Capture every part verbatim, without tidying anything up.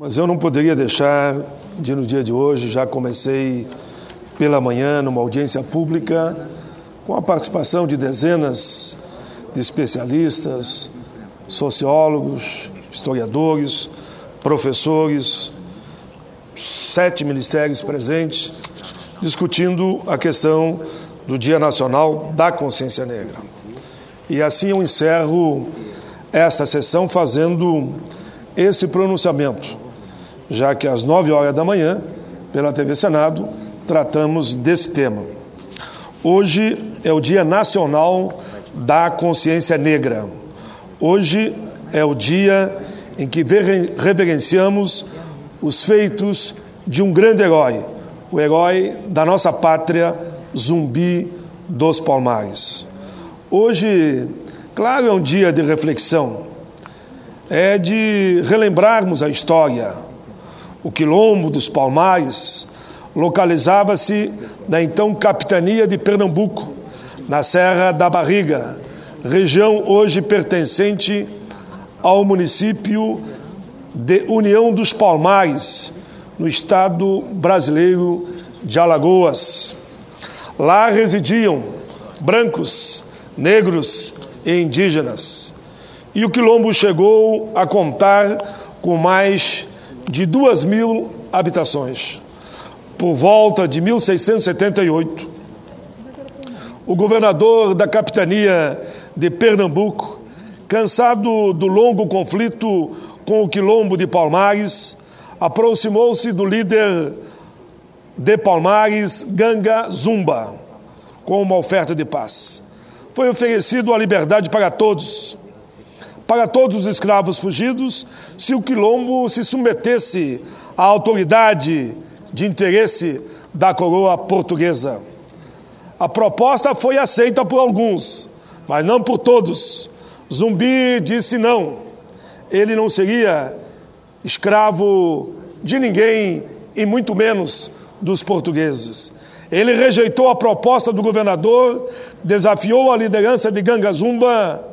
Mas eu não poderia deixar de, no dia de hoje, já comecei pela manhã numa audiência pública com a participação de dezenas de especialistas, sociólogos, historiadores, professores, sete ministérios presentes, discutindo a questão do Dia Nacional da Consciência Negra. E assim eu encerro esta sessão fazendo esse pronunciamento, já que às nove horas da manhã, pela T V Senado, tratamos desse tema. Hoje é o Dia Nacional da Consciência Negra. Hoje é o dia em que reverenciamos os feitos de um grande herói, o herói da nossa pátria, Zumbi dos Palmares. Hoje, claro, é um dia de reflexão, é de relembrarmos a história. O Quilombo dos Palmares localizava-se na então capitania de Pernambuco, na Serra da Barriga, região hoje pertencente ao município de União dos Palmares, no estado brasileiro de Alagoas. Lá residiam brancos, negros e indígenas. E o Quilombo chegou a contar com mais de duas mil habitações. Por volta de mil seiscentos e setenta e oito, o governador da capitania de Pernambuco, cansado do longo conflito com o Quilombo de Palmares, aproximou-se do líder de Palmares, Ganga Zumba, com uma oferta de paz. Foi oferecido a liberdade para todos, para todos os escravos fugidos, se o Quilombo se submetesse à autoridade de interesse da coroa portuguesa. A proposta foi aceita por alguns, mas não por todos. Zumbi disse não. Ele não seria escravo de ninguém e muito menos dos portugueses. Ele rejeitou a proposta do governador, desafiou a liderança de Ganga Zumba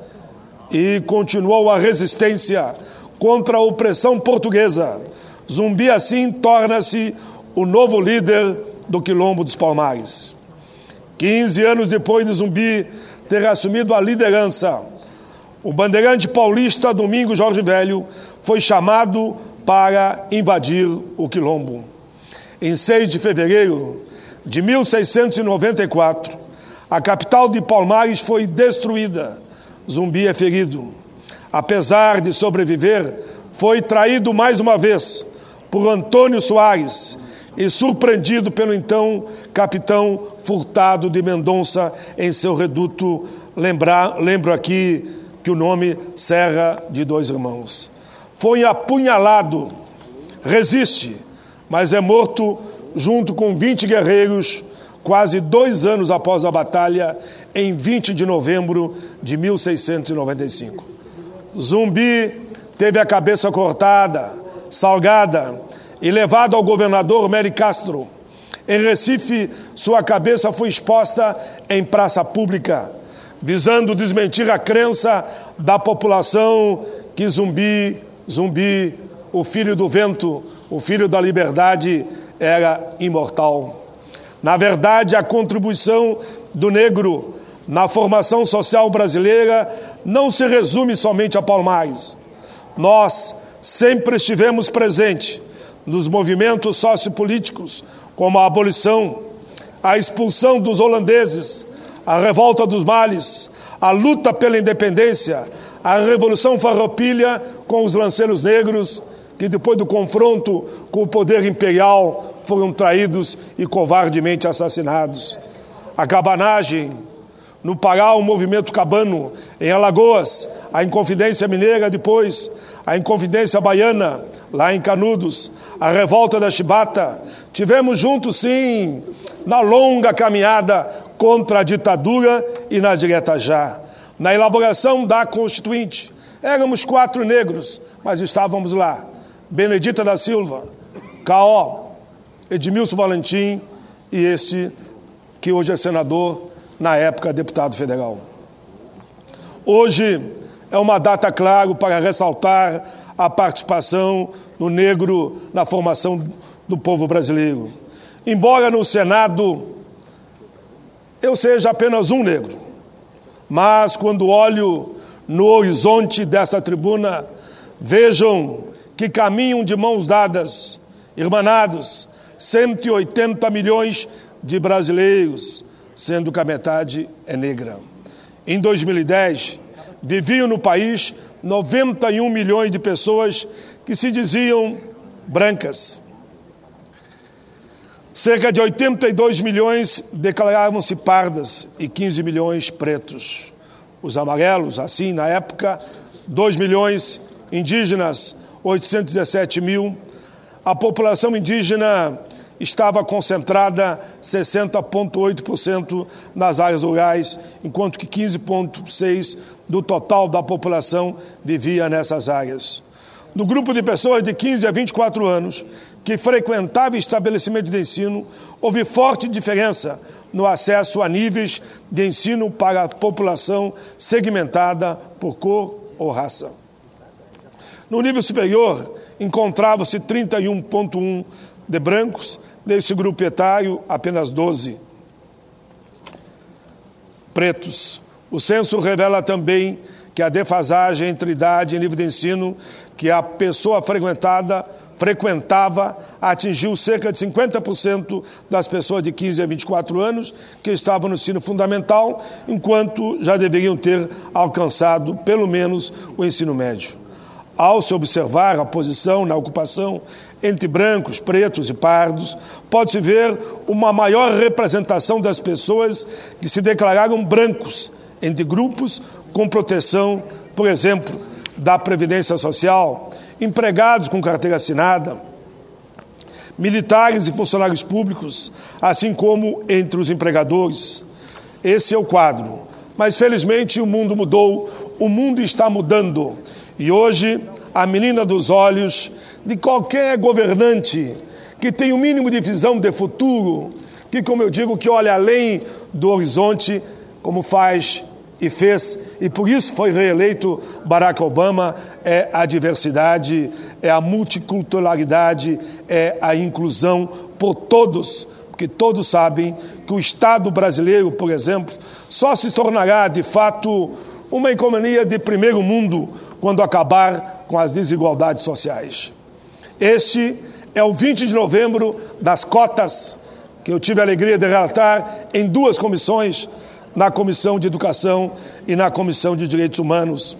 e continuou a resistência contra a opressão portuguesa. Zumbi, assim, torna-se o novo líder do Quilombo dos Palmares. Quinze anos depois de Zumbi ter assumido a liderança, o bandeirante paulista Domingos Jorge Velho foi chamado para invadir o Quilombo. Em seis de fevereiro de mil seiscentos e noventa e quatro, a capital de Palmares foi destruída. Zumbi é ferido. Apesar de sobreviver, foi traído mais uma vez por Antônio Soares e surpreendido pelo então capitão Furtado de Mendonça em seu reduto. Lembrar, lembro aqui que o nome Serra de Dois Irmãos. Foi apunhalado, resiste, mas é morto junto com vinte guerreiros, quase dois anos após a batalha, em vinte de novembro de mil seiscentos e noventa e cinco. Zumbi teve a cabeça cortada, salgada e levado ao governador Mery Castro. Em Recife, sua cabeça foi exposta em praça pública, visando desmentir a crença da população que Zumbi, Zumbi, o filho do vento, o filho da liberdade, era imortal. Na verdade, a contribuição do negro na formação social brasileira não se resume somente a Palmares. Nós sempre estivemos presentes nos movimentos sociopolíticos, como a abolição, a expulsão dos holandeses, a revolta dos males, a luta pela independência, a Revolução Farroupilha com os lanceiros negros, que depois do confronto com o poder imperial foram traídos e covardemente assassinados. A cabanagem no Pará, o movimento cabano, em Alagoas, a Inconfidência Mineira depois, a Inconfidência Baiana, lá em Canudos, a revolta da Chibata. Tivemos juntos, sim, na longa caminhada contra a ditadura e na direta já. Na elaboração da Constituinte, éramos quatro negros, mas estávamos lá. Benedita da Silva, K O, Edmilson Valentim e esse que hoje é senador, na época deputado federal. Hoje é uma data, claro, para ressaltar a participação do negro na formação do povo brasileiro. Embora no Senado eu seja apenas um negro, mas quando olho no horizonte desta tribuna, vejam que caminham de mãos dadas, irmanados, cento e oitenta milhões de brasileiros, sendo que a metade é negra. Em dois mil e dez, viviam no país noventa e um milhões de pessoas que se diziam brancas. Cerca de oitenta e dois milhões declaravam-se pardas e quinze milhões pretos. Os amarelos, assim, na época, dois milhões, indígenas, oitocentos e dezessete mil. A população indígena estava concentrada sessenta vírgula oito por cento nas áreas rurais, enquanto que quinze vírgula seis por cento do total da população vivia nessas áreas. No grupo de pessoas de quinze a vinte e quatro anos que frequentava estabelecimento de ensino, houve forte diferença no acesso a níveis de ensino para a população segmentada por cor ou raça. No nível superior, encontrava-se trinta e um vírgula um por cento de brancos, desse grupo etário, apenas doze pretos. O censo revela também que a defasagem entre idade e nível de ensino que a pessoa frequentada, frequentava atingiu cerca de cinquenta por cento das pessoas de quinze a vinte e quatro anos que estavam no ensino fundamental, enquanto já deveriam ter alcançado pelo menos o ensino médio. Ao se observar a posição na ocupação entre brancos, pretos e pardos, pode-se ver uma maior representação das pessoas que se declararam brancos entre grupos com proteção, por exemplo, da Previdência Social, empregados com carteira assinada, militares e funcionários públicos, assim como entre os empregadores. Esse é o quadro. Mas, felizmente, o mundo mudou, o mundo está mudando. E hoje, a menina dos olhos de qualquer governante que tem o mínimo de visão de futuro, que, como eu digo, que olha além do horizonte, como faz e fez, e por isso foi reeleito Barack Obama, é a diversidade, é a multiculturalidade, é a inclusão por todos, porque todos sabem que o Estado brasileiro, por exemplo, só se tornará, de fato, uma economia de primeiro mundo quando acabar com as desigualdades sociais. Este é o vinte de novembro das cotas, que eu tive a alegria de relatar em duas comissões, na Comissão de Educação e na Comissão de Direitos Humanos.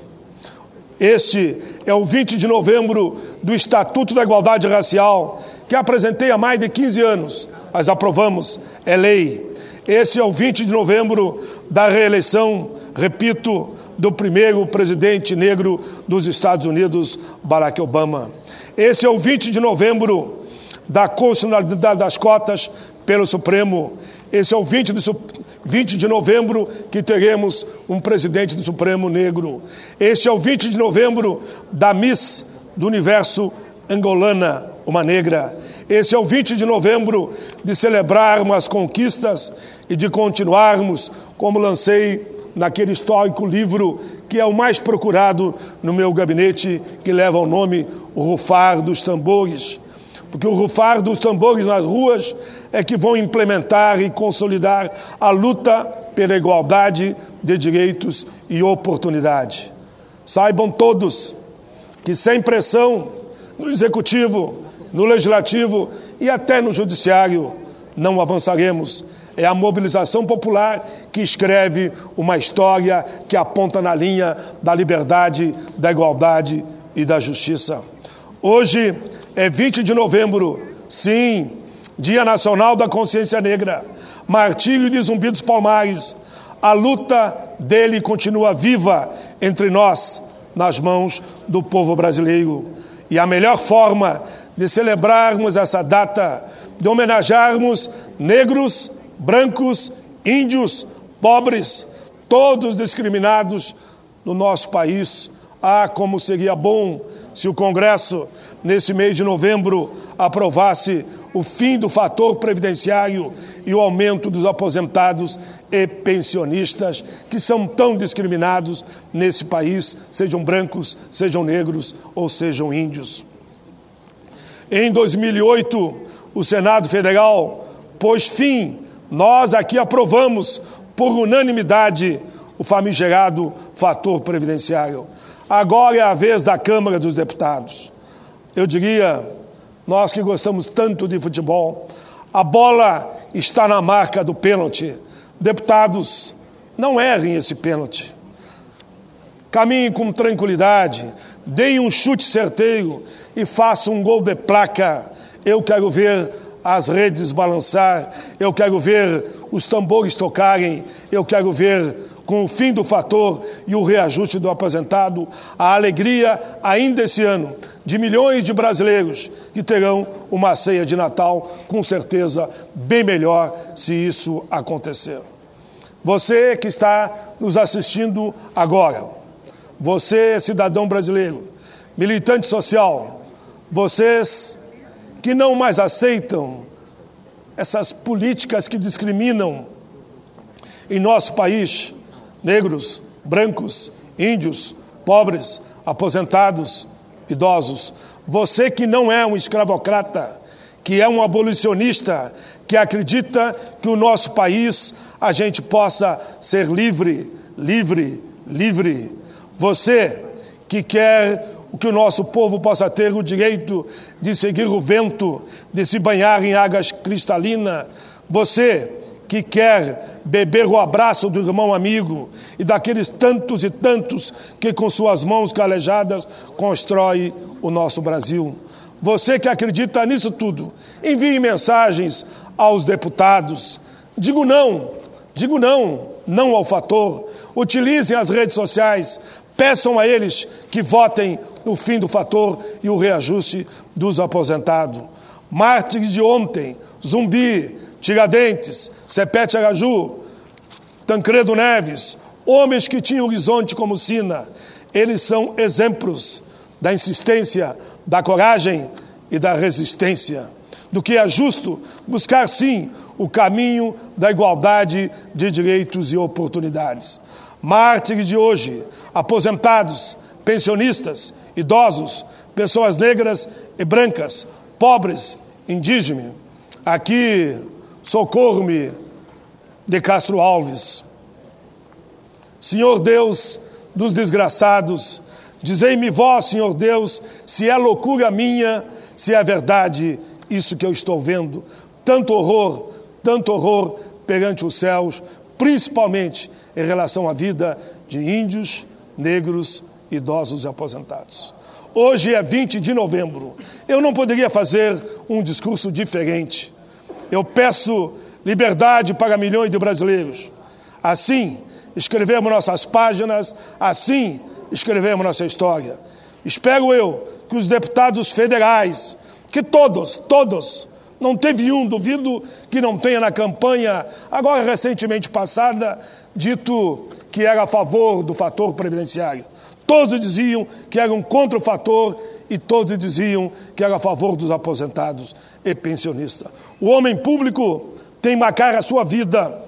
Este é o vinte de novembro do Estatuto da Igualdade Racial, que apresentei há mais de quinze anos, mas aprovamos, é lei. Esse é o vinte de novembro da reeleição, repito, do primeiro presidente negro dos Estados Unidos, Barack Obama. Esse é o vinte de novembro da constitucionalidade das cotas pelo Supremo. Esse é o vinte de novembro que teremos um presidente do Supremo negro. Esse é o vinte de novembro da Miss do Universo angolana, uma negra. Esse é o vinte de novembro de celebrarmos as conquistas e de continuarmos, como lancei naquele histórico livro que é o mais procurado no meu gabinete, que leva o nome O Rufar dos Tambores. Porque o rufar dos tambores nas ruas é que vão implementar e consolidar a luta pela igualdade de direitos e oportunidade. Saibam todos que sem pressão no Executivo, no Legislativo e até no Judiciário não avançaremos. É a mobilização popular que escreve uma história que aponta na linha da liberdade, da igualdade e da justiça. Hoje é vinte de novembro, sim, Dia Nacional da Consciência Negra, martírio de Zumbi dos Palmares. A luta dele continua viva entre nós, nas mãos do povo brasileiro. E a melhor forma de celebrarmos essa data, de homenagearmos negros, brancos, índios, pobres, todos discriminados no nosso país. Ah, como seria bom se o Congresso, nesse mês de novembro, aprovasse o fim do fator previdenciário e o aumento dos aposentados e pensionistas, que são tão discriminados nesse país, sejam brancos, sejam negros ou sejam índios. Em dois mil e oito, o Senado Federal pôs fim, nós aqui aprovamos por unanimidade o famigerado fator previdenciário. Agora é a vez da Câmara dos Deputados. Eu diria, nós que gostamos tanto de futebol, a bola está na marca do pênalti. Deputados, não errem esse pênalti. Caminhem com tranquilidade, deem um chute certeiro e façam um gol de placa. Eu quero ver as redes balançar, eu quero ver os tambores tocarem, eu quero ver, com o fim do fator e o reajuste do aposentado, a alegria, ainda esse ano, de milhões de brasileiros que terão uma ceia de Natal, com certeza, bem melhor se isso acontecer. Você que está nos assistindo agora, você, cidadão brasileiro, militante social, vocês que não mais aceitam essas políticas que discriminam em nosso país, negros, brancos, índios, pobres, aposentados, idosos. Você que não é um escravocrata, que é um abolicionista, que acredita que o nosso país a gente possa ser livre, livre, livre. Você que quer que o nosso povo possa ter o direito de seguir o vento, de se banhar em águas cristalinas. Você que quer beber o abraço do irmão amigo e daqueles tantos e tantos que com suas mãos calejadas constrói o nosso Brasil. Você que acredita nisso tudo, envie mensagens aos deputados. Digo não, digo não, não ao fator. Utilizem as redes sociais, peçam a eles que votem no fim do fator e o reajuste dos aposentados. Mártires de ontem, Zumbi, Tiradentes, Sepete Araju, Tancredo Neves, homens que tinham horizonte como sina, eles são exemplos da insistência, da coragem e da resistência, do que é justo buscar sim o caminho da igualdade de direitos e oportunidades. Mártires de hoje, aposentados, pensionistas, idosos, pessoas negras e brancas, pobres, indígenas. Aqui, socorro-me de Castro Alves. Senhor Deus dos desgraçados, dizei-me vós, Senhor Deus, se é loucura minha, se é verdade isso que eu estou vendo. Tanto horror, tanto horror perante os céus, principalmente em relação à vida de índios, negros, idosos e aposentados. Hoje é vinte de novembro. Eu não poderia fazer um discurso diferente. Eu peço liberdade para milhões de brasileiros. Assim, escrevemos nossas páginas, assim escrevemos nossa história. Espero eu que os deputados federais, que todos, todos, não teve um, duvido que não tenha na campanha, agora recentemente passada, dito que era a favor do fator previdenciário. Todos diziam que eram contra o fator e todos diziam que era a favor dos aposentados e pensionistas. O homem público tem que marcar a sua vida,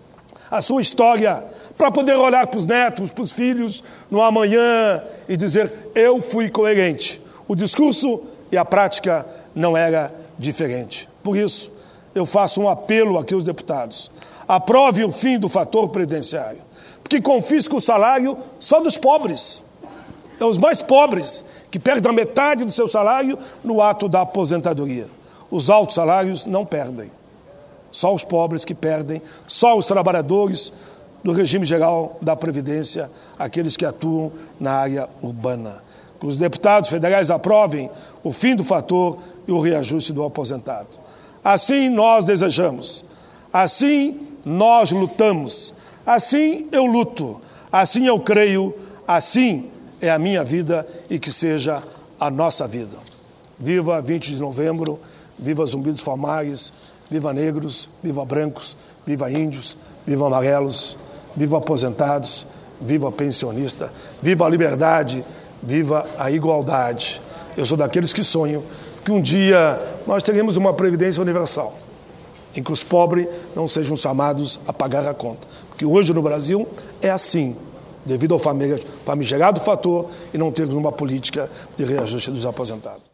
a sua história, para poder olhar para os netos, para os filhos no amanhã e dizer, eu fui coerente. O discurso e a prática não era diferente. Por isso, eu faço um apelo aqui aos deputados. Aprove o fim do fator previdenciário, porque confisca o salário só dos pobres. É os mais pobres que perdem a metade do seu salário no ato da aposentadoria. Os altos salários não perdem. Só os pobres que perdem, só os trabalhadores do regime geral da Previdência, aqueles que atuam na área urbana. Que os deputados federais aprovem o fim do fator e o reajuste do aposentado. Assim nós desejamos, assim nós lutamos, assim eu luto, assim eu creio, assim é a minha vida e que seja a nossa vida. Viva vinte de novembro, viva Zumbi dos Palmares, viva negros, viva brancos, viva índios, viva amarelos, viva aposentados, viva pensionista, viva a liberdade, viva a igualdade. Eu sou daqueles que sonham que um dia nós teremos uma previdência universal, em que os pobres não sejam chamados a pagar a conta. Porque hoje no Brasil é assim, devido ao famigerado fator e não termos uma política de reajuste dos aposentados.